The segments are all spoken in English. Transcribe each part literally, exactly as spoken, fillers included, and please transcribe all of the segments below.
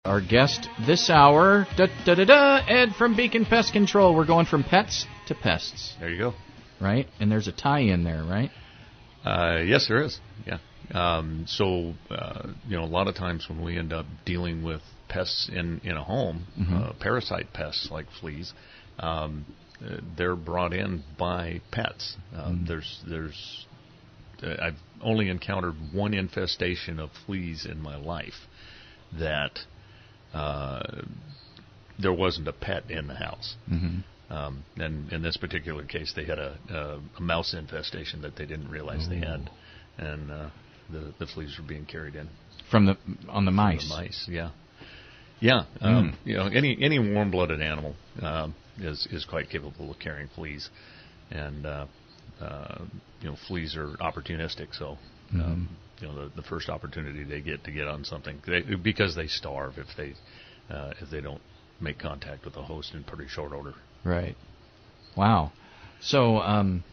Our guest this hour, da da da da, Ed from Beacon Pest Control. We're going from pets to pests. There you go. Right? And there's a tie-in there, right? Uh, yes, there is. Yeah. Um, so, uh, you know, a lot of times when we end up dealing with pests in, in a home, mm-hmm. uh, parasite pests like fleas, um, uh, they're brought in by pets. Um, mm-hmm. There's, there's, uh, I've only encountered one infestation of fleas in my life that uh, there wasn't a pet in the house. Mm-hmm. Um, and in this particular case, they had a, a, a mouse infestation that they didn't realize Ooh. they had, and uh, the the fleas were being carried in from the on the mice. From the mice, yeah, yeah. Um, mm. You know, any any warm-blooded animal um, is is quite capable of carrying fleas, and uh, uh, you know, fleas are opportunistic, so. Mm-hmm. Um, you know, the, the first opportunity they get to get on something, they, because they starve if they uh, if they don't make contact with the host in pretty short order. Right. Wow. So, um,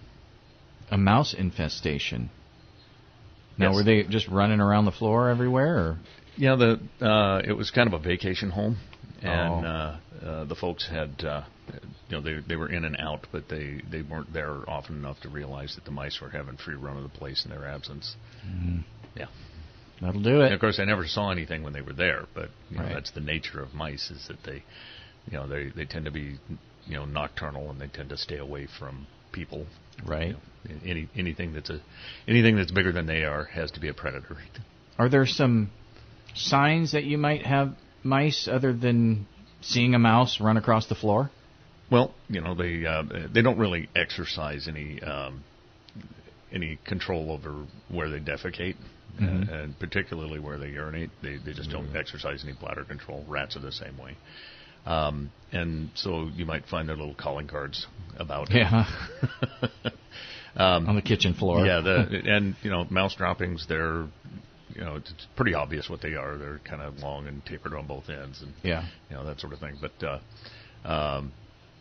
a mouse infestation. Now, yes. Were they just running around the floor everywhere? Or? Yeah, the uh, it was kind of a vacation home, and oh. uh, uh, the folks had, uh, you know, they they were in and out, but they, they weren't there often enough to realize that the mice were having free run of the place in their absence. Mm-hmm. Yeah. That'll do it. And of course, I never saw anything when they were there, but you know, right. that's the nature of mice, is that they, you know, they, they tend to be, you know, nocturnal, and they tend to stay away from people. Right. You know, any anything that's a anything that's bigger than they are has to be a predator. Are there some signs that you might have mice other than seeing a mouse run across the floor? Well, you know, they uh, they don't really exercise any um, any control over where they defecate. Mm-hmm. Uh, and particularly where they urinate, they, they just don't mm-hmm. exercise any bladder control. Rats are the same way. Um, and so you might find their little calling cards about yeah. it. um, on the kitchen floor. Yeah, the, and, you know, mouse droppings, they're, you know, it's pretty obvious what they are. They're kind of long and tapered on both ends and, yeah. you know, that sort of thing. But, uh, um,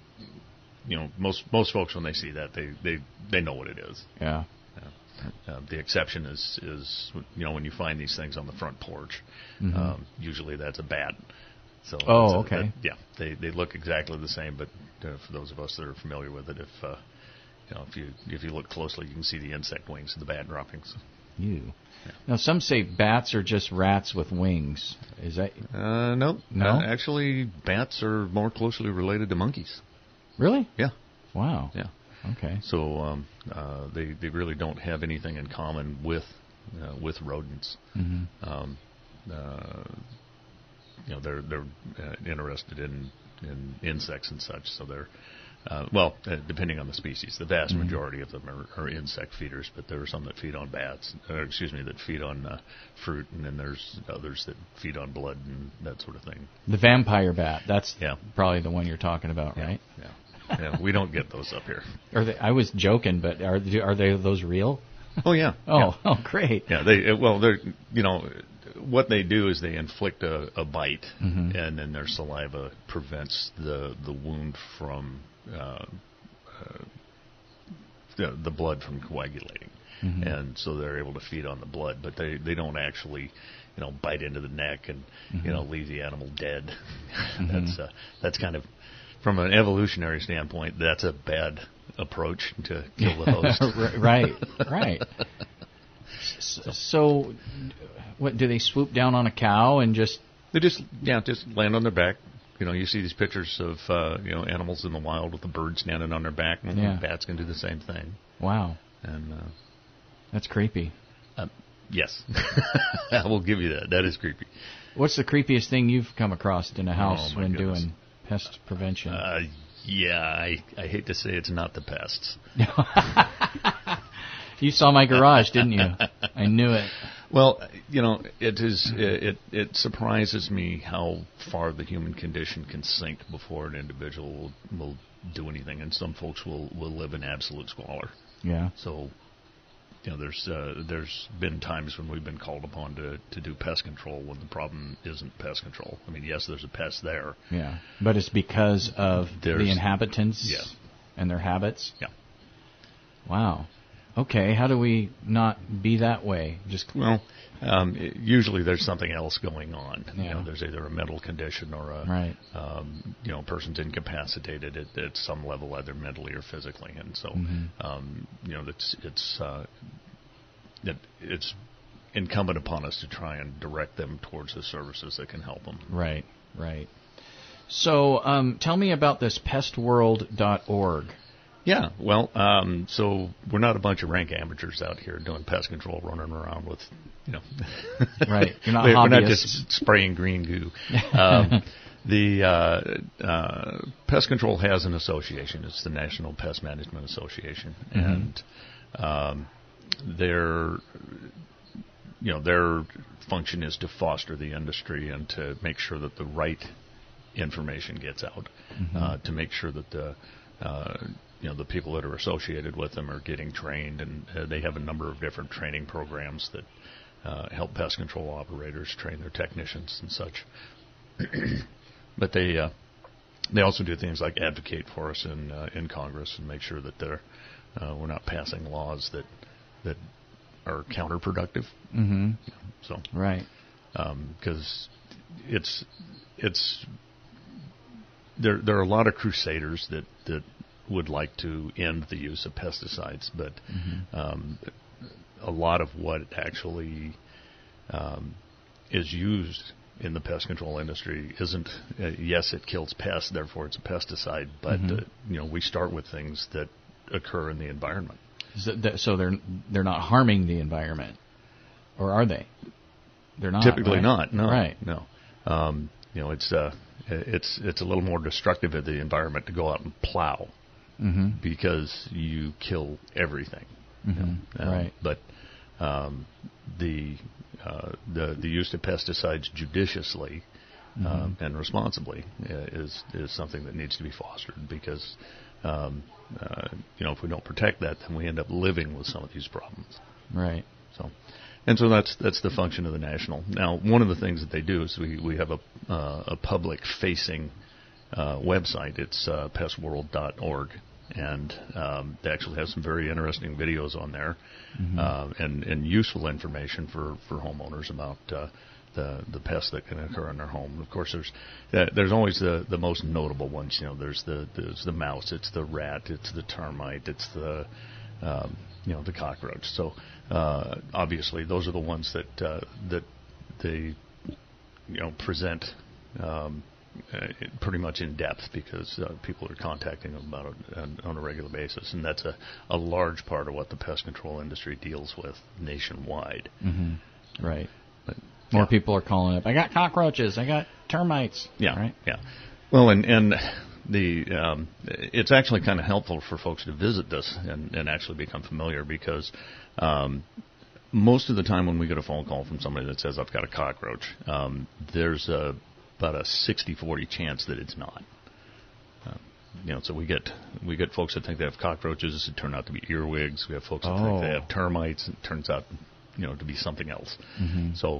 you know, most most folks, when they see that, they, they, they know what it is. Yeah. Uh, the exception is, is, you know, when you find these things on the front porch, mm-hmm. um, usually that's a bat. So oh, a, okay. That, yeah, they they look exactly the same, but uh, for those of us that are familiar with it, if uh, you know, if you if you look closely, you can see the insect wings of the bat droppings. You. Yeah. Now, some say bats are just rats with wings. Is that? Uh, no, no. Uh, actually, bats are more closely related to monkeys. Really? Yeah. Wow. Yeah. Okay. So um, uh, they they really don't have anything in common with uh, with rodents. Mm-hmm. Um, uh, you know, they're they're uh, interested in, in insects and such. So they're uh, well, uh, depending on the species. The vast mm-hmm. majority of them are, are insect feeders, but there are some that feed on bats. Or excuse me, that feed on uh, fruit, and then there's others that feed on blood and that sort of thing. The vampire bat. That's yeah. probably the one you're talking about, yeah. right? Yeah. Yeah, we don't get those up here. Are they, I was joking, but are are they those real? Oh yeah. oh, yeah. oh, great. Yeah, they well, they're you know, what they do is they inflict a, a bite, mm-hmm. and then their saliva prevents the the wound from uh, uh, the, the blood from coagulating, mm-hmm. and so they're able to feed on the blood, but they they don't actually, you know, bite into the neck and mm-hmm. you know, leave the animal dead. Mm-hmm. that's uh, that's kind of, from an evolutionary standpoint, that's a bad approach to kill the host. right, right. So, so, what do they swoop down on a cow and just? They just yeah, just land on their back. You know, you see these pictures of uh, you know, animals in the wild with a bird standing on their back, and yeah. bats can do the same thing. Wow, and uh, that's creepy. Uh, yes, I will give you that. That is creepy. What's the creepiest thing you've come across in a house oh, when goodness. doing pest prevention? Uh, yeah, I, I hate to say it's not the pests. You saw my garage, didn't you? I knew it. Well, you know, it is it it surprises me how far the human condition can sink before an individual will, will do anything, and some folks will, will live in absolute squalor. Yeah. So, you know, there's uh, there's been times when we've been called upon to, to do pest control when the problem isn't pest control. I mean, yes, there's a pest there. Yeah, but it's because of there's, the inhabitants yeah. and their habits? Yeah. Wow. Okay, how do we not be that way? Just well, um, usually there's something else going on. Yeah. You know, there's either a mental condition or a right. um, you know, person's incapacitated at, at some level, either mentally or physically, and so mm-hmm. um, you know, it's it's uh, it, it's incumbent upon us to try and direct them towards the services that can help them. Right, right. So, um, tell me about this pest world dot org. Yeah, well, um, so we're not a bunch of rank amateurs out here doing pest control, running around with, you know, right. You're not we're hobbyists. not just spraying green goo. Um, the uh, uh, pest control has an association. It's the National Pest Management Association, mm-hmm. and um, their, you know, their function is to foster the industry and to make sure that the right information gets out, mm-hmm. uh, to make sure that the uh, you know, the people that are associated with them are getting trained, and uh, they have a number of different training programs that uh, help pest control operators train their technicians and such. But they uh, they also do things like advocate for us in uh, in Congress and make sure that they're uh, we're not passing laws that that are counterproductive. Mm-hmm. So right, because um, it's it's there there are a lot of crusaders that that would like to end the use of pesticides, but mm-hmm. um, a lot of what actually um, is used in the pest control industry isn't. Uh, yes, it kills pests, therefore it's a pesticide. But mm-hmm. uh, you know, we start with things that occur in the environment. So, that, so they're they're not harming the environment, or are they? They're not. Typically right? not. No. Right. No. Um, you know, it's uh, it's it's a little more destructive of the environment to go out and plow. Mm-hmm. Because you kill everything, mm-hmm. you know? um, right? But um, the uh, the the use of pesticides judiciously mm-hmm. um, and responsibly uh, is is something that needs to be fostered. Because um, uh, you know, if we don't protect that, then we end up living with some of these problems. Right. So, and so that's that's the function of the national. Now, one of the things that they do is we we have a uh, a public facing Uh, website. It's uh, pest world dot org, and um, they actually have some very interesting videos on there, mm-hmm. uh, and, and useful information for, for homeowners about uh, the the pests that can occur in their home. And of course, there's uh, there's always the, the most notable ones. You know, there's the there's the mouse, it's the rat, it's the termite, it's the um, you know the cockroach. So uh, obviously, those are the ones that uh, that they you know present. Um, Uh, pretty much in depth because uh, people are contacting them about it on, on a regular basis, and that's a, a large part of what the pest control industry deals with nationwide. Mm-hmm. Right. But, More yeah. people are calling up. I got cockroaches. I got termites. Yeah. Right. Yeah. Well, and and the um, it's actually kind of helpful for folks to visit this and, and actually become familiar because. Um, most of the time when we get a phone call from somebody that says I've got a cockroach, um, there's a about a sixty forty chance that it's not. Uh, you know, so we get we get folks that think they have cockroaches. It turn out to be earwigs. We have folks that oh. think they have termites. It turns out, you know, to be something else. Mm-hmm. So,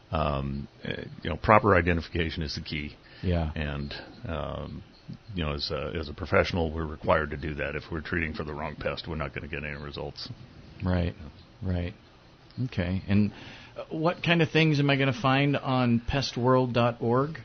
um, uh, you know, proper identification is the key. Yeah. And um, you know, as a, as a professional, we're required to do that. If we're treating for the wrong pest, we're not going to get any results. Right. Right. Okay. And what kind of things am I going to find on pest world dot org?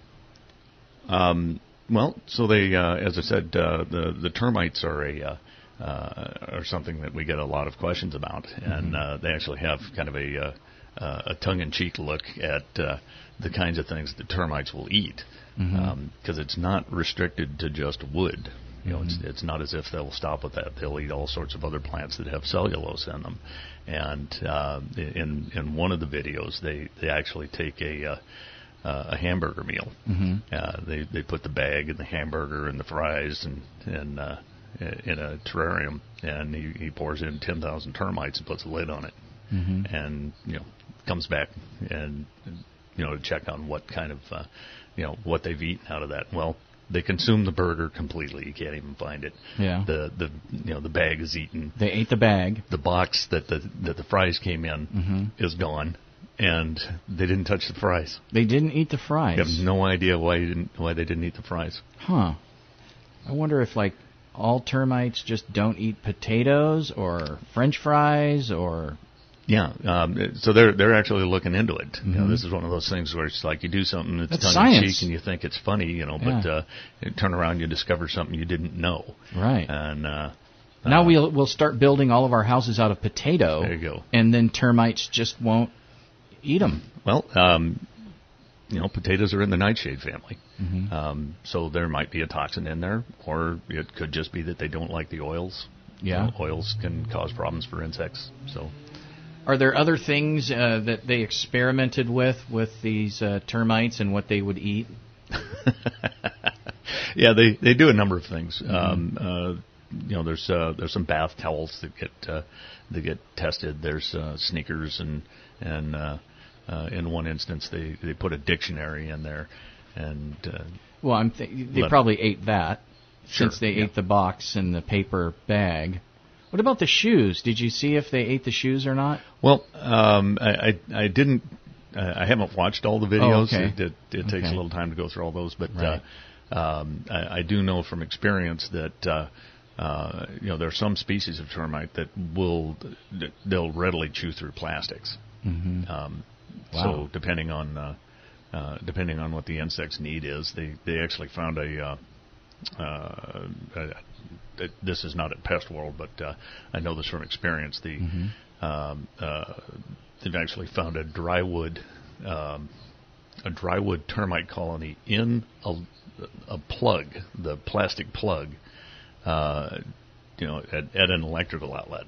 Um, well, so they, uh, as I said, uh, the the termites are a uh, uh, are something that we get a lot of questions about, mm-hmm. and uh, they actually have kind of a uh, a tongue-in-cheek look at uh, the kinds of things that termites will eat, because mm-hmm. um, it's not restricted to just wood. You know, mm-hmm. it's it's not as if they'll stop with that. They'll eat all sorts of other plants that have cellulose in them. And uh, in in one of the videos, they, they actually take a uh, uh, a hamburger meal. Mm-hmm. Uh, they they put the bag and the hamburger and the fries and and uh, in a terrarium, and he, he pours in ten thousand termites and puts a lid on it, mm-hmm. and you know comes back and you know to check on what kind of uh, you know what they've eaten out of that. Well. They consume the burger completely. You can't even find it. Yeah. The the you know the bag is eaten. They ate the bag. The box that the that the fries came in mm-hmm. is gone, and they didn't touch the fries. They didn't eat the fries. You have no idea why you didn't why they didn't eat the fries. Huh. I wonder if like all termites just don't eat potatoes or French fries or? Yeah, um, so they're they're actually looking into it. Mm-hmm. You know, this is one of those things where it's like you do something that's, that's tongue in science. cheek and you think it's funny, you know, yeah. but uh, you turn around and you discover something you didn't know. Right. And uh, now uh, we'll we'll start building all of our houses out of potato. There you go. And then termites just won't eat them. Well, um, you know, potatoes are in the nightshade family, mm-hmm. um, so there might be a toxin in there, or it could just be that they don't like the oils. Yeah. You know, oils can cause problems for insects. So. Are there other things uh, that they experimented with with these uh, termites and what they would eat? Yeah, they, they do a number of things. Mm-hmm. Um, uh, you know, there's uh, there's some bath towels that get uh, that get tested. There's uh, sneakers and and uh, uh, in one instance they, they put a dictionary in there and. Uh, well, I'm th- they probably ate that sure, since they yeah. ate the box and the paper bag. What about the shoes? Did you see if they ate the shoes or not? Well, um, I, I I didn't. Uh, I haven't watched all the videos. Oh, okay. It, it, it takes okay. a little time to go through all those, but right. uh, um, I, I do know from experience that uh, uh, you know there are some species of termite that will they'll readily chew through plastics. Mm-hmm. Um, wow. So depending on uh, uh, depending on what the insect's need is, they they actually found a. Uh, uh, a this is not at Pest World, but uh, I know this from experience. The mm-hmm. um, uh, they've actually found a drywood um, a drywood termite colony in a, a plug, the plastic plug, uh, you know, at, at an electrical outlet.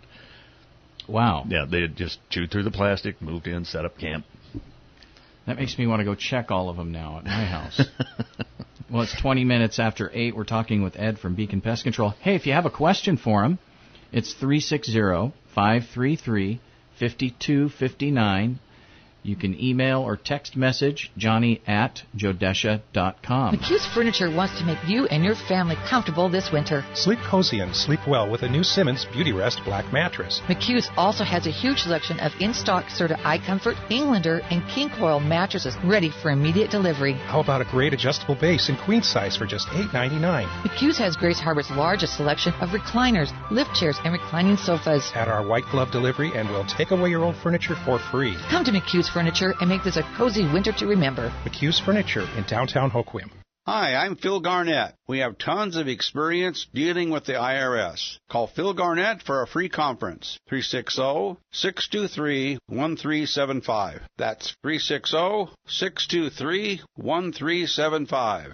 Wow. Yeah, they had just chewed through the plastic, moved in, set up camp. That makes me want to go check all of them now at my house. Well, it's twenty minutes after eight. We're talking with Ed from Beacon Pest Control. Hey, if you have a question for him, it's three six zero, five three three, five two five nine. You can email or text message Johnny at Jodesha dot com. McHugh's Furniture wants to make you and your family comfortable this winter. Sleep cozy and sleep well with a new Simmons Beauty Rest black mattress. McHugh's also has a huge selection of in-stock Serta iComfort, Englander, and King Coil mattresses ready for immediate delivery. How about a great adjustable base in queen size for just eight ninety-nine? McHugh's has Grace Harbor's largest selection of recliners, lift chairs, and reclining sofas. Add our white glove delivery and we'll take away your old furniture for free. Come to McHugh's Furniture and make this a cozy winter to remember. McHugh's Furniture in downtown Hoquiam. Hi, I'm Phil Garnett. We have tons of experience dealing with the I R S. Call Phil Garnett for a free conference. three six zero, six two three, one three seven five. That's three six zero, six two three, one three seven five.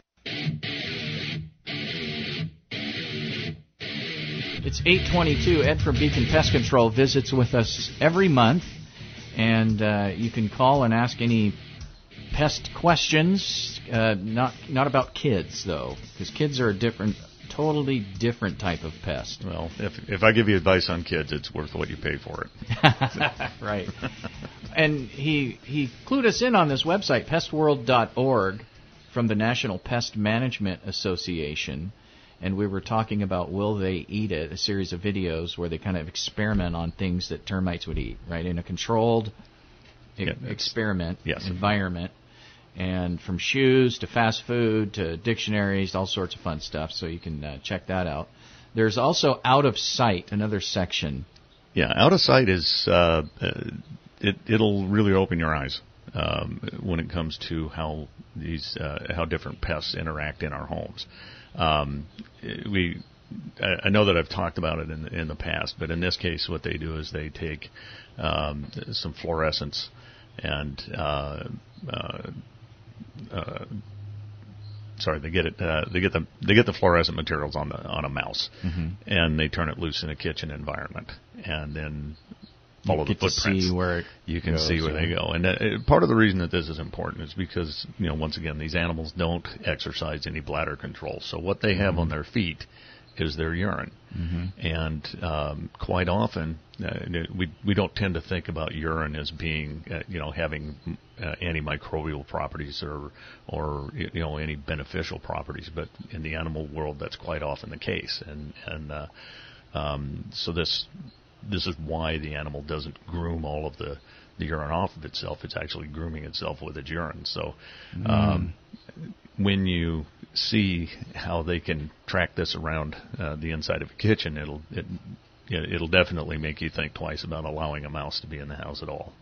It's eight twenty-two. Ed from Beacon Pest Control visits with us every month. And uh, you can call and ask any pest questions, uh, not not about kids, though, because kids are a different, totally different type of pest. Well, if if I give you advice on kids, it's worth what you pay for it. Right. And he, he clued us in on this website, pest world dot org, from the National Pest Management Association. And we were talking about Will They Eat It, a series of videos where they kind of experiment on things that termites would eat, right, in a controlled e- yeah, experiment yes. environment. And from shoes to fast food to dictionaries, all sorts of fun stuff, so you can uh, check that out. There's also Out of Sight, another section. Yeah, Out of Sight is, uh, it, it'll really open your eyes um, when it comes to how these, uh, how different pests interact in our homes. Um, we, I know that I've talked about it in the, in the past, but in this case, what they do is they take um, some fluorescence and uh, uh, uh, sorry, they get it. Uh, they get the they get the fluorescent materials on the on a mouse, mm-hmm. and they turn it loose in a kitchen environment, and then follow you the footprints. To see where it you can goes, see where yeah. they go, and uh, part of the reason that this is important is because you know once again these animals don't exercise any bladder control, so what they have mm-hmm. on their feet is their urine, mm-hmm. and um, quite often uh, we we don't tend to think about urine as being uh, you know having uh, antimicrobial properties or or you know any beneficial properties, but in the animal world that's quite often the case, and and uh, um, so this. This is why the animal doesn't groom all of the, the urine off of itself. It's actually grooming itself with its urine. So um, mm. when you see how they can track this around uh, the inside of a kitchen, it'll it, it'll definitely make you think twice about allowing a mouse to be in the house at all.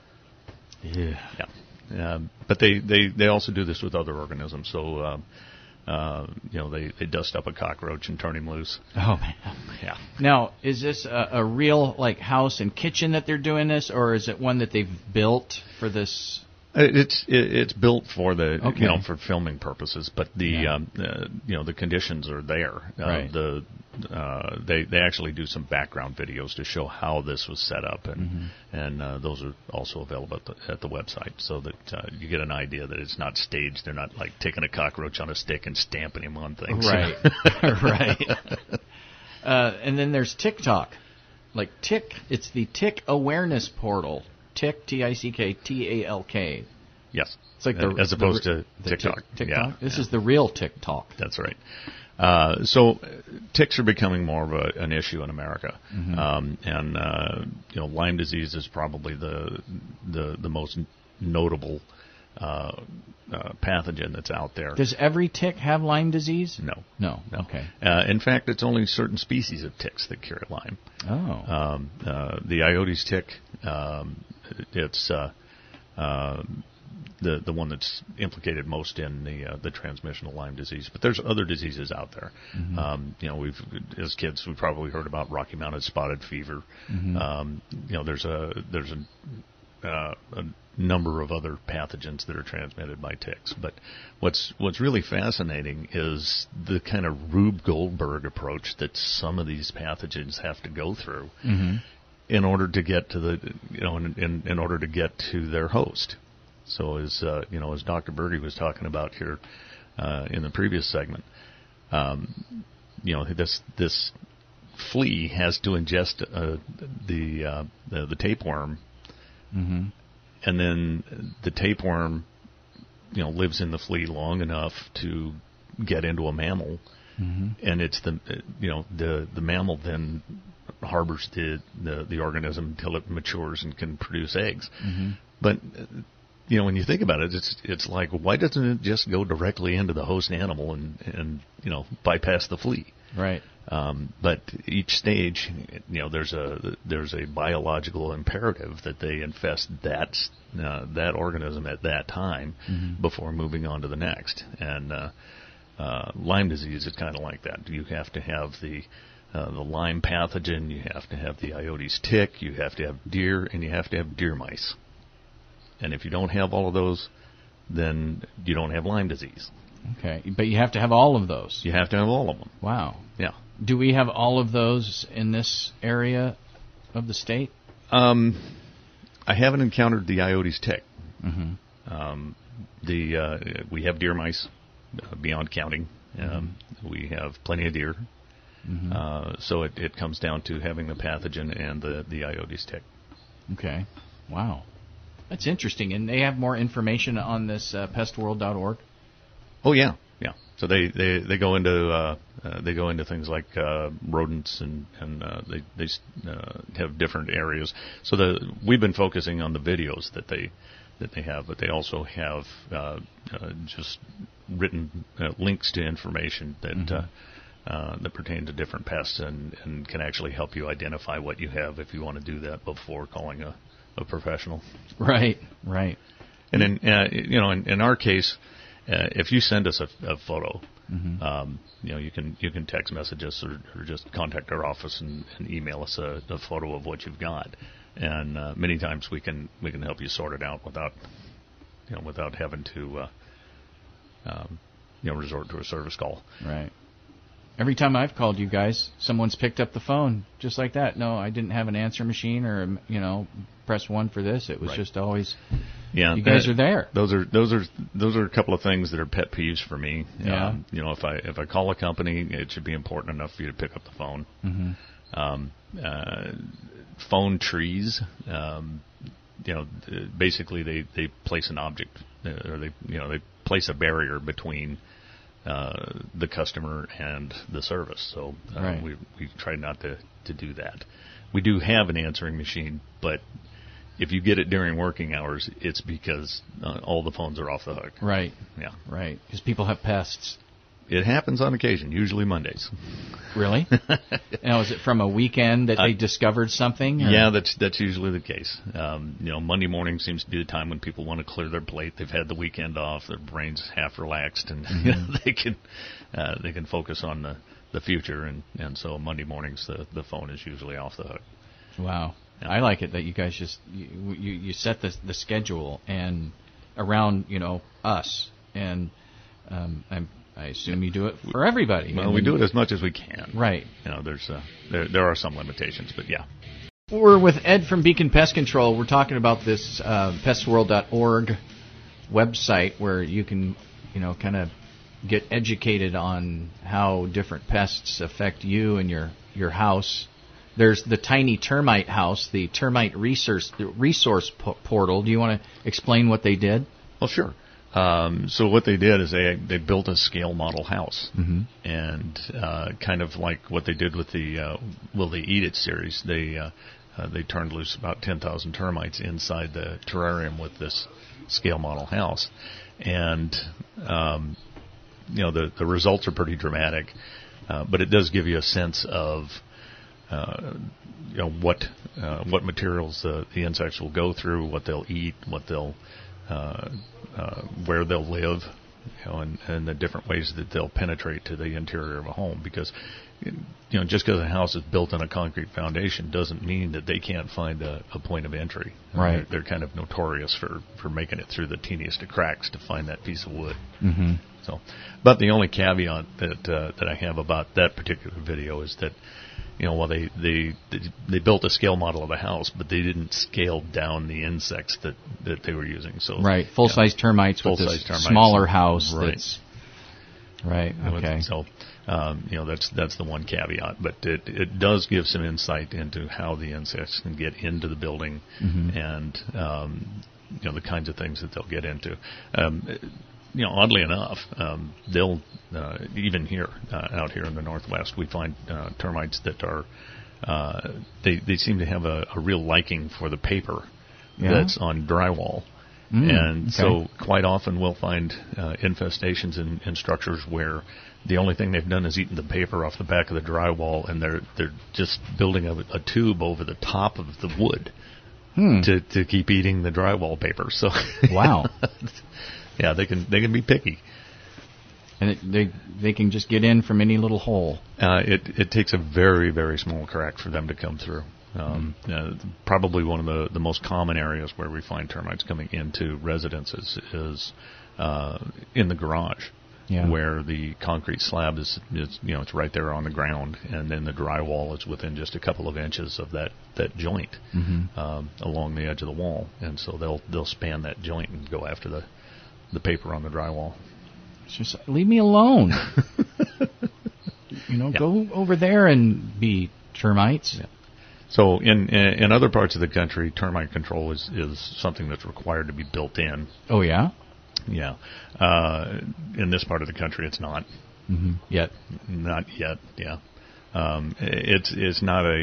Yeah. Yeah. Um, but they, they, they also do this with other organisms. So, uh, uh, you know, they, they dust up a cockroach and turn him loose. Oh, man. Yeah. Now, is this a, a real, like, house and kitchen that they're doing this, or is it one that they've built for this? It's it, it's built for the Okay. you know for filming purposes, but the Yeah. um, uh, you know the conditions are there. Uh, Right. The uh, they they actually do some background videos to show how this was set up, and Mm-hmm. and uh, those are also available at the, at the website, so that uh, you get an idea that it's not staged. They're not like taking a cockroach on a stick and stamping him on things. Right. Right. Uh, and then there's TikTok. Like Tick, it's the Tick Awareness Portal. Tick, T I C K, T A L K. Yes. It's like the, as opposed the, to the TikTok. Tick, TikTok. Yeah. This yeah. is the real TikTok. That's right. Uh, so uh, ticks are becoming more of a, an issue in America, Mm-hmm. um, and uh, you know Lyme disease is probably the the, the most notable uh, uh, pathogen that's out there. Does every tick have Lyme disease? No, No. no. Okay. Uh, in fact, it's only certain species of ticks that carry Lyme. Oh. Um, uh, the Iodes tick, um, it's uh, uh, the the one that's implicated most in the uh, the transmission of Lyme disease. But there's other diseases out there. Mm-hmm. Um, you know, we've as kids we've probably heard about Rocky Mountain spotted fever. Mm-hmm. Um, you know, there's a there's a Uh, a number of other pathogens that are transmitted by ticks. But what's what's really fascinating is the kind of Rube Goldberg approach that some of these pathogens have to go through Mm-hmm. in order to get to the you know in in, in order to get to their host. So as uh, you know as Doctor Berge was talking about here uh, in the previous segment, um, you know this this flea has to ingest uh, the, uh, the the tapeworm. Mm-hmm. And then the tapeworm, you know, lives in the flea long enough to get into a mammal, Mm-hmm. and it's the, you know, the the mammal then harbors the the, the organism until it matures and can produce eggs. Mm-hmm. But you know, when you think about it, it's it's like why doesn't it just go directly into the host animal and and you know bypass the flea? Right. Um, but each stage, you know, there's a there's a biological imperative that they infest that uh, that organism at that time Mm-hmm. before moving on to the next. And uh, uh, Lyme disease is kind of like that. You have to have the uh, the Lyme pathogen, you have to have the Iodes tick, you have to have deer, and you have to have deer mice. And if you don't have all of those, then you don't have Lyme disease. Okay. But you have to have all of those. You have to have all of them. Wow. Yeah. Do we have all of those in this area of the state? Um, I haven't encountered the Iodes tick. Mm-hmm. Um, the uh, we have deer mice uh, beyond counting. Um, Mm-hmm. We have plenty of deer. Mm-hmm. Uh, so it, it comes down to having the pathogen and the, the Iodes tick. Okay. Wow. That's interesting. And they have more information on this uh, pest world dot org? Oh yeah, yeah. So they, they, they go into uh, uh, they go into things like uh, rodents and and uh, they they uh, have different areas. So the we've been focusing on the videos that they that they have, but they also have uh, uh, just written uh, links to information that Mm-hmm. uh, uh, that pertain to different pests and, and can actually help you identify what you have if you want to do that before calling a, a professional. Right. Right. And in uh, you know in, in our case. Uh, if you send us a, a photo, Mm-hmm. um, you know you can you can text message us or, or just contact our office and, and email us a, a photo of what you've got, and uh, many times we can we can help you sort it out without you know without having to uh, um, you know resort to a service call. Right. Every time I've called you guys, someone's picked up the phone just like that. No, I didn't have an answer machine or, you know, press one for this. It was Right. just always, Yeah, you guys uh, are there. Those are those are those are a couple of things that are pet peeves for me. Yeah. Um, you know, if I if I call a company, it should be important enough for you to pick up the phone. Mm-hmm. Um, uh, phone trees. Um, you know, uh, basically they, they place an object, uh, or they you know they place a barrier between uh, the customer and the service. So uh, Right. we we try not to, to do that. We do have an answering machine, but if you get it during working hours, it's because uh, all the phones are off the hook. Right. Yeah. Right. Because people have pests. it happens on occasion, usually Mondays. Really? Now, is it from a weekend that they uh, discovered something? Or? Yeah, that's that's usually the case. Um, you know, Monday morning seems to be the time when people want to clear their plate. They've had the weekend off, their brains half relaxed, and mm-hmm. you know, they can uh, they can focus on the, the future. And, and so Monday mornings, the the phone is usually off the hook. Wow, yeah. I like it that you guys just you you, you set the the schedule and around you know us, and um, I'm. I assume you do it for everybody. Well, we do it as much as we can. Right. You know, there's uh, there there are some limitations, but yeah. We're with Ed from Beacon Pest Control. We're talking about this uh, pest world dot org website where you can, you know, kind of get educated on how different pests affect you and your your house. There's the Tiny Termite House, the termite resource resource portal. Do you want to explain what they did? Well, sure. Um, so what they did is they they built a scale model house, mm-hmm. and uh, kind of like what they did with the uh, Will They Eat It series, they uh, uh, they turned loose about ten thousand termites inside the terrarium with this scale model house, and um, you know the the results are pretty dramatic, uh, but it does give you a sense of uh, you know what uh, what materials the, the insects will go through, what they'll eat, what they'll uh, uh, where they'll live, you know, and, and the different ways that they'll penetrate to the interior of a home. Because, you know, just because a house is built on a concrete foundation doesn't mean that they can't find a, a point of entry. Right. They're, they're kind of notorious for, for making it through the teeniest of cracks to find that piece of wood. Mm-hmm. So, but the only caveat that uh, that I have about that particular video is that, you know, while they, they they built a scale model of a house, but they didn't scale down the insects that, that they were using. So right, full size yeah, termites with this termites. Smaller house. Right. That's right. Okay. So, um, you know, that's that's the one caveat, but it it does give some insight into how the insects can get into the building, mm-hmm. and um, you know the kinds of things that they'll get into. Um, You know, oddly enough, um, they'll uh, even here uh, out here in the Northwest, we find uh, termites that are uh, they they seem to have a, a real liking for the paper yeah. that's on drywall, mm, and okay. so quite often we'll find uh, infestations in, in structures where the only thing they've done is eaten the paper off the back of the drywall, and they're they're just building a, a tube over the top of the wood hmm. to to keep eating the drywall paper. So wow. Yeah, they can they can be picky, and it, they they can just get in from any little hole. Uh, it it takes a very very small crack for them to come through. Um, mm-hmm. uh, probably one of the, the most common areas where we find termites coming into residences is uh, in the garage, yeah. where the concrete slab is, is you know it's right there on the ground, and then the drywall is within just a couple of inches of that that joint mm-hmm. um, along the edge of the wall, and so they'll they'll span that joint and go after the. the paper on the drywall. Just leave me alone. you know, yeah. go over there and be termites. Yeah. So in in other parts of the country, termite control is, is something that's required to be built in. Oh, yeah? Yeah. Uh, in this part of the country, it's not. Mm-hmm. Yet. Not yet, yeah. Um, it's it's not a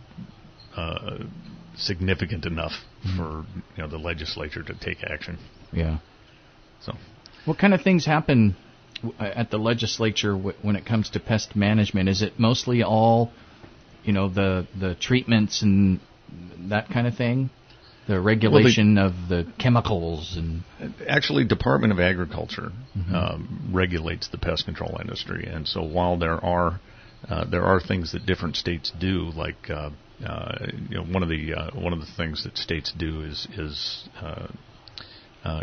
uh, uh, significant enough mm-hmm. for you know the legislature to take action. Yeah. So, what kind of things happen at the legislature w- when it comes to pest management? Is it mostly all, you know, the the treatments and that kind of thing? The regulation well, they, of the chemicals and actually, Department of Agriculture mm-hmm. um, regulates the pest control industry, and so while there are uh, there are things that different states do, like uh, uh, you know, one of the uh, one of the things that states do is is uh, uh,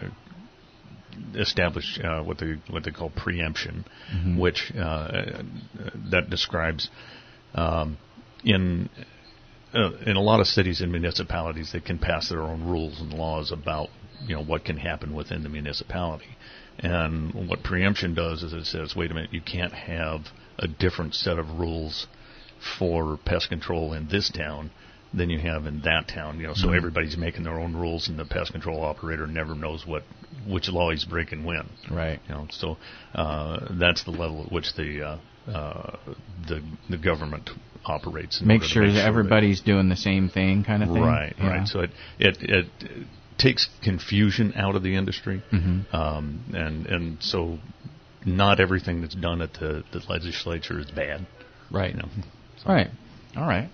establish uh, what they what they call preemption, mm-hmm. which uh, that describes um, in uh, in a lot of cities and municipalities they can pass their own rules and laws about you know what can happen within the municipality. And what preemption does is it says, wait a minute, you can't have a different set of rules for pest control in this town than you have in that town. You know, so mm-hmm. everybody's making their own rules, and the pest control operator never knows what which law he's breaking when. Right. You know, so uh, that's the level at which the uh, uh, the the government operates. Make sure, make sure that everybody's that, doing the same thing, kind of thing. Right. Yeah. Right. So it it it takes confusion out of the industry, mm-hmm. um, and and so not everything that's done at the, the legislature is bad. Right. You know, so. Right. All right.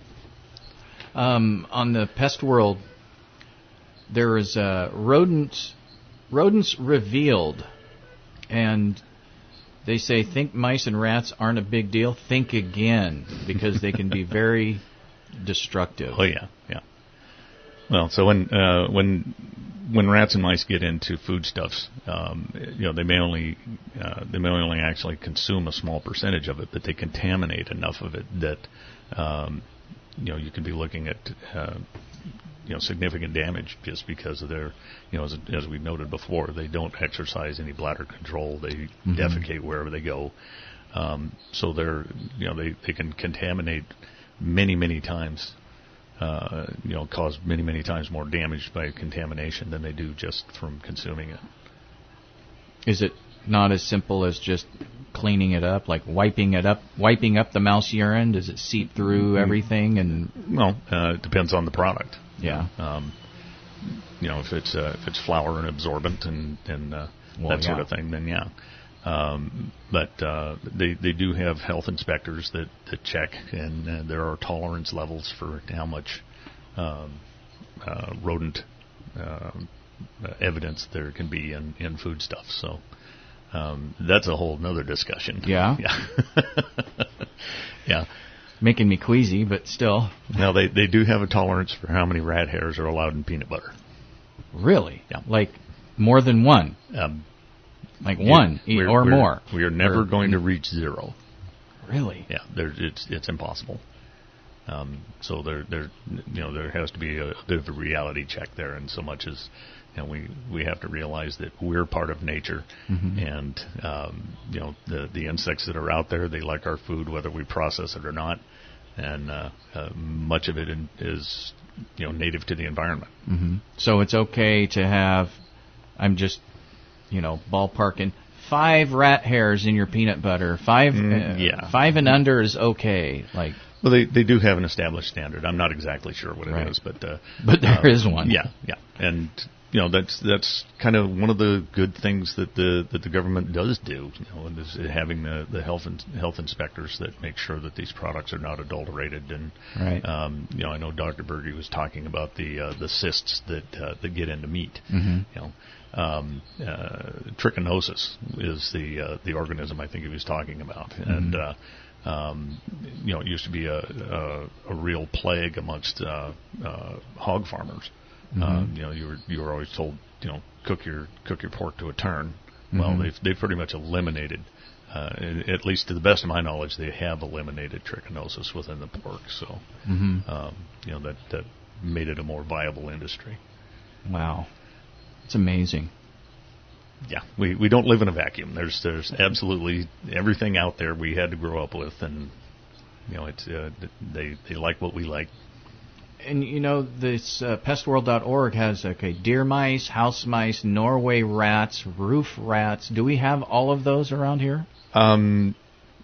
Um, on the pest world, there is uh, rodents, rodents revealed, and they say think mice and rats aren't a big deal. Think again, because they can be very destructive. Oh yeah, yeah. Well, so when uh, when when rats and mice get into foodstuffs, um, you know, they may only uh, they may only actually consume a small percentage of it, but they contaminate enough of it that um, you know you could be looking at uh, you know significant damage just because of their you know as, as we noted before, they don't exercise any bladder control. They mm-hmm. defecate wherever they go, um, so they're you know they, they can contaminate many many times. Uh, you know, cause many, many times more damage by contamination than they do just from consuming it. Is it not as simple as just cleaning it up, like wiping it up, wiping up the mouse urine? Does it seep through everything? And well, uh, it depends on the product. Yeah. Um, you know, if it's uh, if it's flour and absorbent and and uh, well, that yeah. sort of thing, then yeah. Um, but uh, they they do have health inspectors that, that check, and uh, there are tolerance levels for how much um, uh, rodent uh, evidence there can be in, in foodstuffs. So um, that's a whole other discussion. Yeah. Yeah. Yeah. Making me queasy, but still. Now they they do have a tolerance for how many rat hairs are allowed in peanut butter. Really? Yeah. Like more than one. Um, Like one we're, or we're, more. We are never or, going to reach zero. Really? Yeah, there, it's it's impossible. Um, so there there you know there has to be a bit of a reality check there, and so much as you know, we we have to realize that we're part of nature, mm-hmm. and um, you know the the insects that are out there, they like our food whether we process it or not, and uh, uh, much of it in, is you know native to the environment. Mm-hmm. So it's okay to have. I'm just. You know, ballparking five rat hairs in your peanut butter. Five, mm, uh, yeah, five and under is okay. Like, well, they they do have an established standard. I'm not exactly sure what it right. is, but uh, but there uh, is one. Yeah, yeah, and you know that's that's kind of one of the good things that the that the government does do. You know, and is having the the health and health inspectors that make sure that these products are not adulterated. And right. um, you know, I know Doctor Berge was talking about the uh, the cysts that uh, that get into meat. Mm-hmm. You know. Um, uh, trichinosis is the uh, the organism I think he was talking about, mm-hmm. and uh, um, you know it used to be a a, a real plague amongst uh, uh, hog farmers. Mm-hmm. Uh, you know, you were you were always told you know cook your cook your pork to a turn. Mm-hmm. Well, they've they've pretty much eliminated, uh, at least to the best of my knowledge, they have eliminated trichinosis within the pork. So mm-hmm. um, you know that that made it a more viable industry. Wow. It's amazing. Yeah, we, we don't live in a vacuum. There's there's absolutely everything out there we had to grow up with, and you know it's uh, they they like what we like. And you know this uh, pest world dot org has okay deer mice, house mice, Norway rats, roof rats. Do we have all of those around here? Um.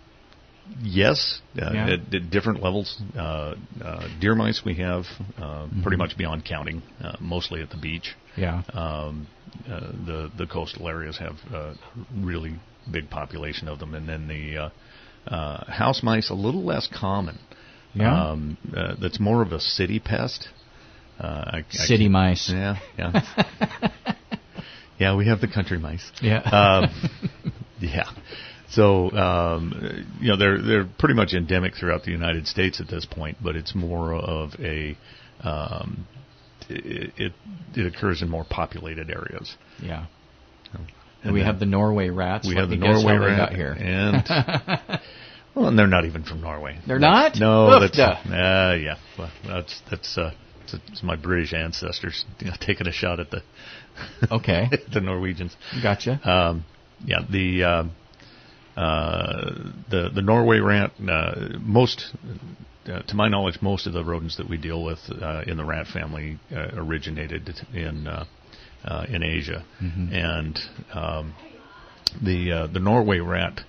Yes, uh, yeah. at, at different levels. Uh, uh, deer mice we have uh, mm-hmm. pretty much beyond counting, uh, mostly at the beach. Yeah. Um, uh, the the coastal areas have a really big population of them, and then the uh, uh, house mice a little less common. Yeah. Um, uh, that's more of a city pest. Uh, I, city I mice. Yeah. Yeah. Yeah, we have the country mice. Yeah. Um, yeah. So um, you know they're they're pretty much endemic throughout the United States at this point, but it's more of a um, it, it it occurs in more populated areas. Yeah. So, and we have the Norway rats. We Let have the me guess Norway how they rat got here. and well, and they're not even from Norway. They're not? No, Oofda. that's uh, yeah. Well, that's that's uh, it's, it's my British ancestors you know, taking a shot at the okay the Norwegians. Gotcha. Um, yeah, the. Uh, Uh, the the Norway rat, uh, most, uh, to my knowledge, most of the rodents that we deal with uh, in the rat family uh, originated in uh, uh, in Asia, mm-hmm. and um, the uh, the Norway rat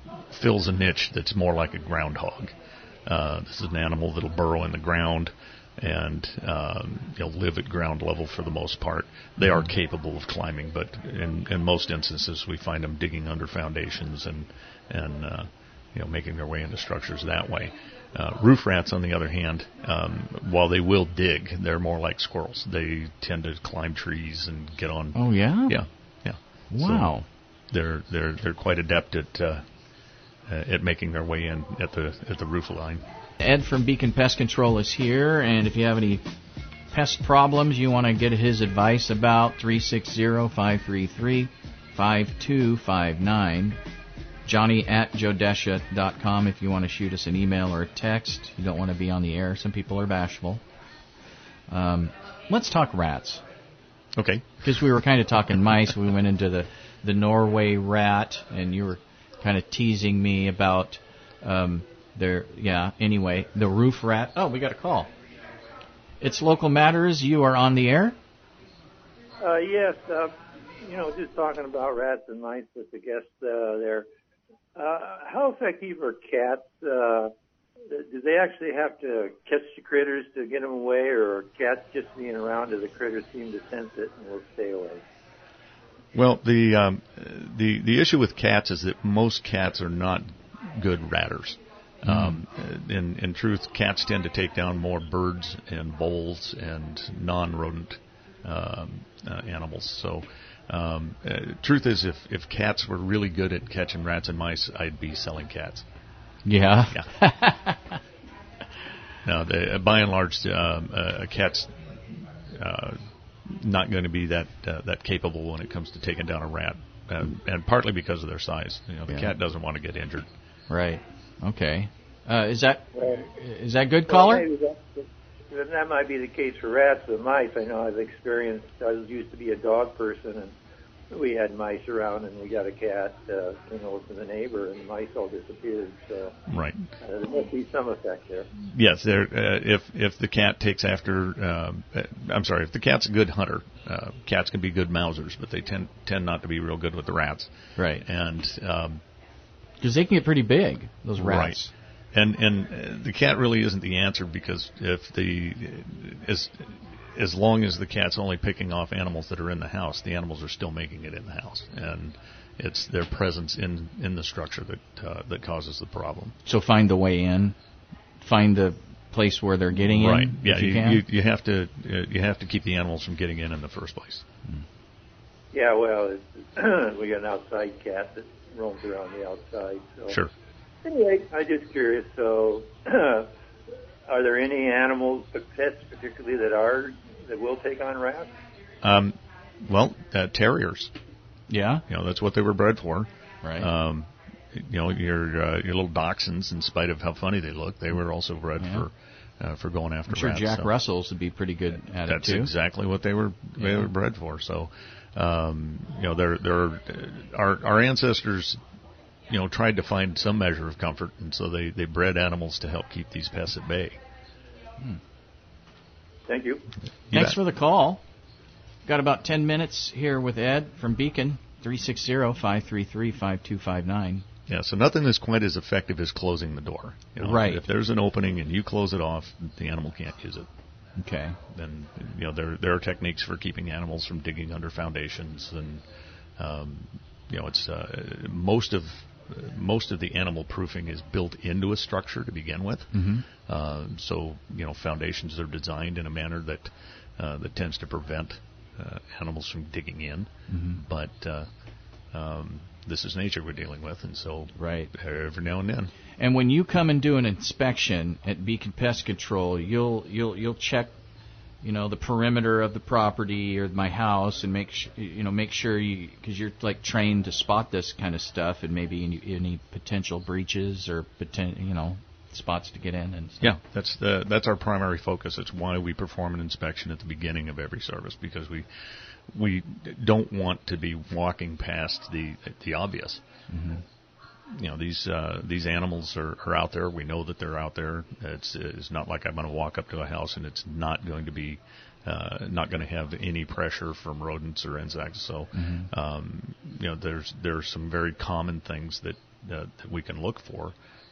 fills a niche that's more like a groundhog. Uh, this is an animal that'll burrow in the ground. and um, you know, live at ground level for the most part. They are capable of climbing, but in, in most instances we find them digging under foundations and and uh, you know, making their way into structures that way. Uh, roof rats, on the other hand, um, while they will dig, they're more like squirrels. They tend to climb trees and get on. Oh yeah. Yeah, yeah. Wow. So they're they're they're quite adept at uh, at making their way in at the at the roof line. Ed from Beacon Pest Control is here, and if you have any pest problems you want to get his advice about, three six zero, five three three, five two five nine. Johnny at joe desha dot com if you want to shoot us an email or a text. You don't want to be on the air. Some people are bashful. Um, let's talk rats. Okay. Because we were kind of talking mice. We went into the, the Norway rat, and you were kind of teasing me about um, their, yeah, anyway, the roof rat. Oh, we got a call. It's Local Matters. You are on the air? Uh, yes. Uh, you know, just talking about rats and mice with the guest uh, there. Uh, how effective are cats? Uh, do they actually have to catch the critters to get them away, or are cats just being around do the critters seem to sense it and will stay away? Well, the um, the the issue with cats is that most cats are not good ratters. Mm. Um, in in truth, cats tend to take down more birds and voles and non-rodent um, uh, animals. So. Um, uh, truth is, if, if cats were really good at catching rats and mice, I'd be selling cats. Yeah. Yeah. No, the, by and large, um, uh, a cat's uh, not going to be that uh, that capable when it comes to taking down a rat, uh, and partly because of their size. You know, the yeah. cat doesn't want to get injured. Right. Okay. Uh, is that well, is that good, caller? Well, maybe that, that might be the case for rats. With mice, I know I've experienced. I used to be a dog person, and we had mice around, and we got a cat, uh, you know, from the neighbor, and the mice all disappeared. So right. Uh, there must be some effect there. Yes, there. Uh, if if the cat takes after, um, uh, I'm sorry, if the cat's a good hunter, uh, cats can be good mousers, but they tend tend not to be real good with the rats. Right. And um, because they can get pretty big, those rats. Right. And and uh, the cat really isn't the answer, because if the as as long as the cat's only picking off animals that are in the house, the animals are still making it in the house, and it's their presence in, in the structure that uh, that causes the problem. So find the way in, find the place where they're getting in. Right. Yeah. You, You, can. you you have to uh, you have to keep the animals from getting in in the first place. Hmm. Yeah. Well, it's, we got an outside cat that roams around the outside. So. Sure. Anyway, I'm just curious. So, are there any animals, pets particularly, that are that will take on rats? Um, well, uh, terriers. Yeah. You know, that's what they were bred for. Right. Um, you know, your uh, your little dachshunds, in spite of how funny they look, they were also bred yeah. for uh, for going after I'm sure rats. Jack so. Russell's would be pretty good at That's it too. exactly what they were they yeah. were bred for. So, um, you know, they're, they're, our our ancestors, you know, tried to find some measure of comfort, and so they, they bred animals to help keep these pests at bay. Hmm. Thank you. you Thanks bet. for the call. Got about ten minutes here with Ed from Beacon, three six zero, five three three, five two five nine. Yeah, so nothing is quite as effective as closing the door. You know, right. If there's an opening and you close it off, the animal can't use it. Okay. Then, you know, there there are techniques for keeping animals from digging under foundations, and um, you know, it's uh, most of most of the animal proofing is built into a structure to begin with. Mm-hmm. Uh, so, you know, foundations are designed in a manner that uh, that tends to prevent uh, animals from digging in. Mm-hmm. But uh, um, this is nature we're dealing with, and so right. every now and then. And when you come and do an inspection at Beacon Pest Control, you'll you'll you'll check, you know, the perimeter of the property or my house, and make sh- you know make sure you, because you're like trained to spot this kind of stuff, and maybe any, any potential breaches or poten- you know spots to get in and stuff. Yeah, that's the that's our primary focus. It's why we perform an inspection at the beginning of every service, because we we don't want to be walking past the the obvious. Mm-hmm. You know, these uh, these animals are, are out there. We know that they're out there. It's it's not like I'm going to walk up to a house and it's not going to be uh, not going to have any pressure from rodents or insects. So, mm-hmm. um, you know, there's there's some very common things that uh, that we can look for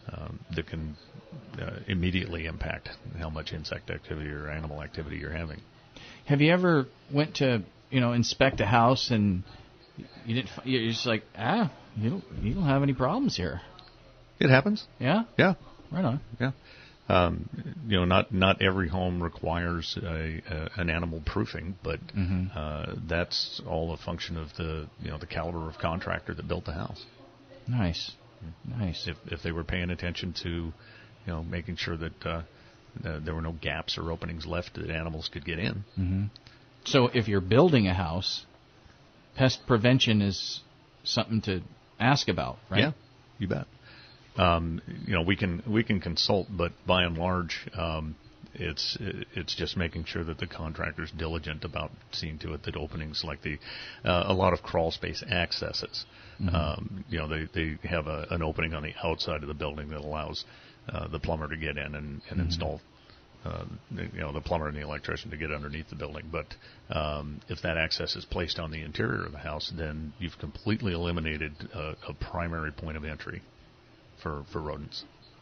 um, that can uh, immediately impact how much insect activity or animal activity you're having. Have you ever went to, you know, inspect a house and you didn't? You're just like, ah, you don't, you don't have any problems here. It happens. Yeah. Yeah. Right on. Yeah. Um, you know, not not every home requires a, a, an animal proofing, but mm-hmm. uh, that's all a function of the you know the caliber of contractor that built the house. Nice, nice. If if they were paying attention to, you know, making sure that uh, uh, there were no gaps or openings left that animals could get in. Mm-hmm. So if you're building a house, pest prevention is something to ask about, right? Yeah, you bet. Um, you know, we can we can consult, but by and large, um, it's it's just making sure that the contractor's diligent about seeing to it that openings like the uh, a lot of crawl space accesses. Mm-hmm. Um, you know, they they have a, an opening on the outside of the building that allows uh, the plumber to get in and, and mm-hmm. install. Uh, you know, the plumber and the electrician to get underneath the building. But um, if that access is placed on the interior of the house, then you've completely eliminated a, a primary point of entry for, for rodents.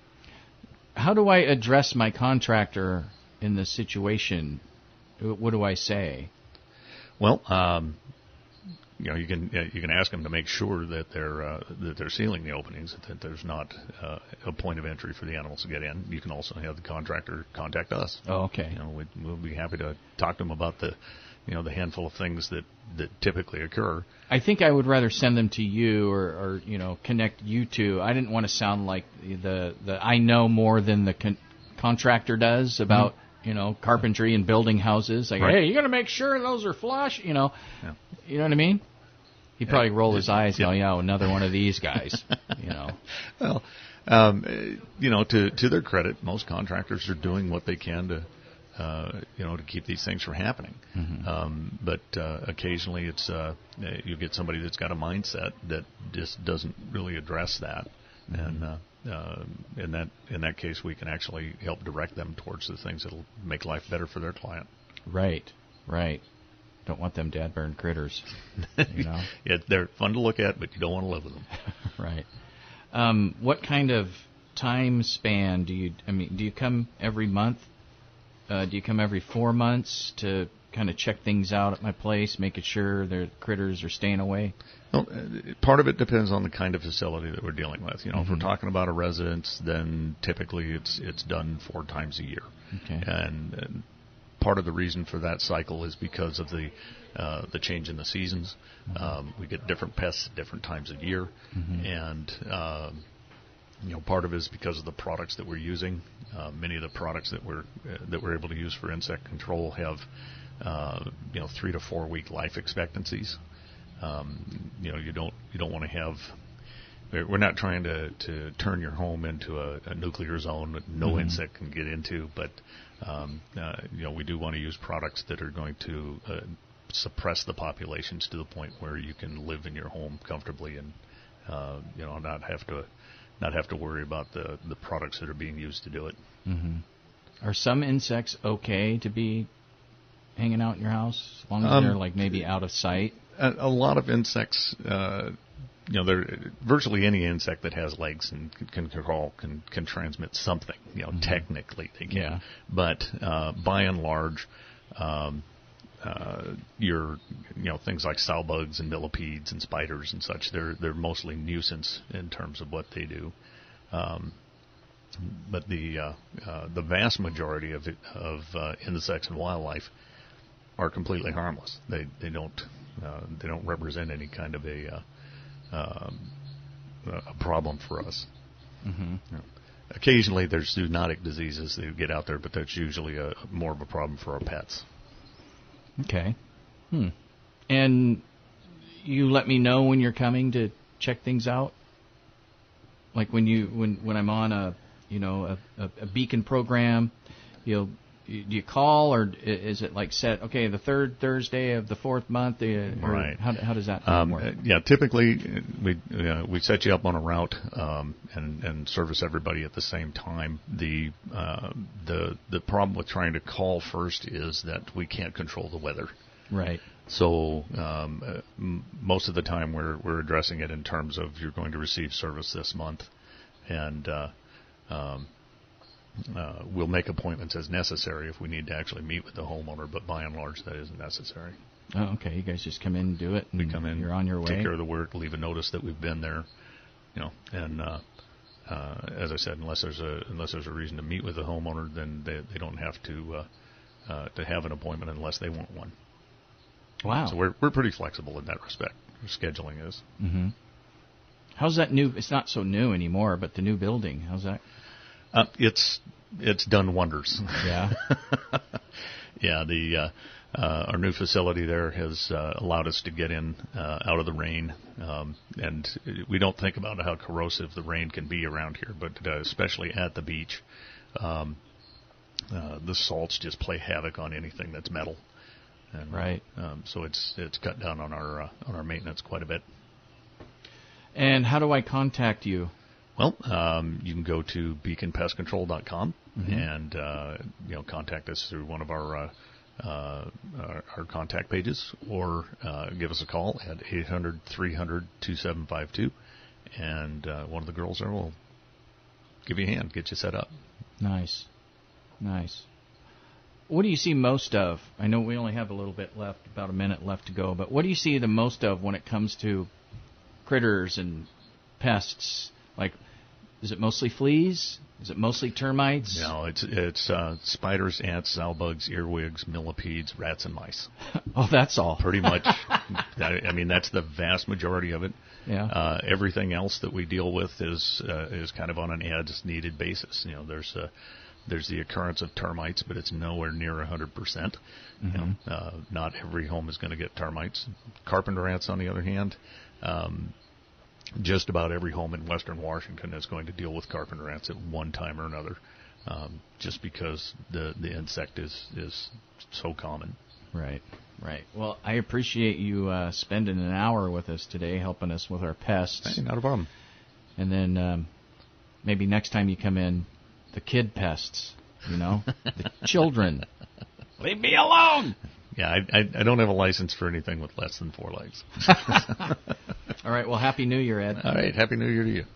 How do I address my contractor in this situation? What do I say? Well, um, you know, you can you can ask them to make sure that they're uh, that they're sealing the openings, that there's not uh, a point of entry for the animals to get in. You can also have the contractor contact us. Oh, okay. You know, we'd, we'll be happy to talk to them about the, you know, the handful of things that, that typically occur. I think I would rather send them to you or, or you know, connect you two. I didn't want to sound like the the I know more than the con- contractor does about. Mm-hmm. You know, carpentry and building houses. Like, right. Hey, you got to make sure those are flush. You know, yeah. You know what I mean? He'd probably roll his eyes. Yeah. And go, yeah, another one of these guys. You know. Well, um, you know, to to their credit, most contractors are doing what they can to, uh, you know, to keep these things from happening. Mm-hmm. Um, but uh, occasionally, it's uh, you get somebody that's got a mindset that just doesn't really address that, mm-hmm. and. Uh, Uh, in that in that case, we can actually help direct them towards the things that'll make life better for their client. Right, right. Don't want them dad burned critters. You know? Yeah, they're fun to look at, but you don't want to live with them. Right. Um, what kind of time span do you? I mean, do you come every month? Uh, do you come every four months to kind of check things out at my place, making sure their critters are staying away? Well, part of it depends on the kind of facility that we're dealing with. You know, mm-hmm. if we're talking about a residence, then typically it's it's done four times a year. Okay. And, and part of the reason for that cycle is because of the uh, the change in the seasons. Mm-hmm. Um, we get different pests at different times of year, mm-hmm. and um, you know, part of it is because of the products that we're using. Uh, many of the products that we're uh, that we're able to use for insect control have uh, you know three to four week life expectancies. Um, you know, you don't you don't want to have. We're not trying to, to turn your home into a, a nuclear zone that no mm-hmm. insect can get into, but um, uh, you know, we do want to use products that are going to uh, suppress the populations to the point where you can live in your home comfortably and uh, you know not have to not have to worry about the, the products that are being used to do it. Mm-hmm. Are some insects okay to be hanging out in your house as long as um, they're like maybe out of sight? A, a lot of insects, uh, you know, they're, virtually any insect that has legs and can can, crawl, can, can transmit something. You know, mm-hmm. technically they can. Yeah. But uh, by and large, um, uh, your you know things like sow bugs and millipedes and spiders and such, they're they're mostly nuisance in terms of what they do. Um, but the uh, uh, the vast majority of it, of uh, insects and wildlife are completely harmless. They they don't uh, they don't represent any kind of a uh, um, a problem for us. Mm-hmm. You know, occasionally there's zoonotic diseases that get out there, but that's usually a more of a problem for our pets. Okay. Hmm. And you let me know when you're coming to check things out. Like when you when when I'm on a you know a, a, a beacon program, you'll. Do you call, or is it like set? Okay, the third Thursday of the fourth month. Uh, right. How, how does that um, work? Yeah, typically we uh, we set you up on a route um, and and service everybody at the same time. The uh, the the problem with trying to call first is that we can't control the weather. Right. So um, uh, m- most of the time we're we're addressing it in terms of you're going to receive service this month, and uh, Um, uh, we'll make appointments as necessary if we need to actually meet with the homeowner, but by and large, that isn't necessary. Oh, okay. You guys just come in and do it. And we come in, you're on your way. Take care of the work, leave a notice that we've been there, you know, and uh, uh, as I said, unless there's a unless there's a reason to meet with the homeowner, then they they don't have to uh, uh, to have an appointment unless they want one. Wow. So we're we're pretty flexible in that respect. Scheduling is. Mm-hmm. How's that new? It's not so new anymore, but the new building. How's that? Uh, it's it's done wonders. Yeah. yeah. The uh, uh, our new facility there has uh, allowed us to get in uh, out of the rain, um, and we don't think about how corrosive the rain can be around here, but uh, especially at the beach, um, uh, the salts just play havoc on anything that's metal. And, right. Um, so it's it's cut down on our uh, on our maintenance quite a bit. And how do I contact you? Well, um, you can go to beacon pest control dot com mm-hmm. and uh, you know contact us through one of our uh, uh, our, our contact pages, or uh, give us a call at eight hundred, three hundred, two seven five two, and uh, one of the girls there will give you a hand, get you set up. Nice, nice. What do you see most of? I know we only have a little bit left, about a minute left to go, but what do you see the most of when it comes to critters and pests? Like, is it mostly fleas? Is it mostly termites? No, it's it's uh, spiders, ants, sow bugs, earwigs, millipedes, rats, and mice. Oh, that's all. Pretty much. I mean, that's the vast majority of it. Yeah. Uh, everything else that we deal with is uh, is kind of on an as-needed basis. You know, there's a There's the occurrence of termites, but it's nowhere near one hundred percent. Mm-hmm. You know, uh, not every home is going to get termites. Carpenter ants, on the other hand, um, just about every home in western Washington is going to deal with carpenter ants at one time or another, um, just because the, the insect is, is so common. Right, right. Well, I appreciate you uh, spending an hour with us today, helping us with our pests. Hey, not a problem. And then um, maybe next time you come in, the kid pests, you know, the children. Leave me alone. Yeah, I, I, I don't have a license for anything with less than four legs. All right. Well, Happy New Year, Ed. All right. Happy New Year to you.